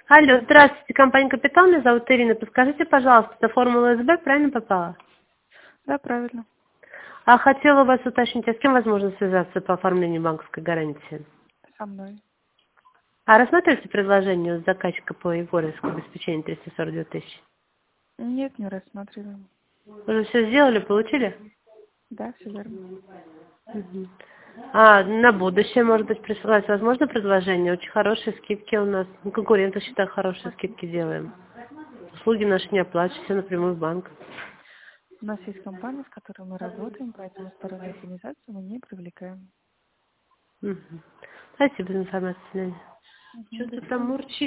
Алло, здравствуйте, компания «Капитал», меня зовут Ирина. Подскажите, пожалуйста, на формулу СБ правильно попала? Да, правильно. А хотела вас уточнить, а с кем возможно связаться по оформлению банковской гарантии? Со мной. А рассматриваете предложение у заказчика по Егоровскому обеспечению 342 тысячи? Нет, не рассматриваем. Уже все сделали, получили? Да, все верно. Мгм. А на будущее, может быть, присылать возможно предложение? Очень хорошие скидки у нас. Ну, конкуренты, считаю, хорошие скидки делаем. Услуги наши не оплачиваются напрямую в банк. У нас есть компания, с которой мы работаем, поэтому стороннюю организацию мы не привлекаем. Мгм. Спасибо за информацию, Леня. Мгм, Что до ты там свидания. мурчишь?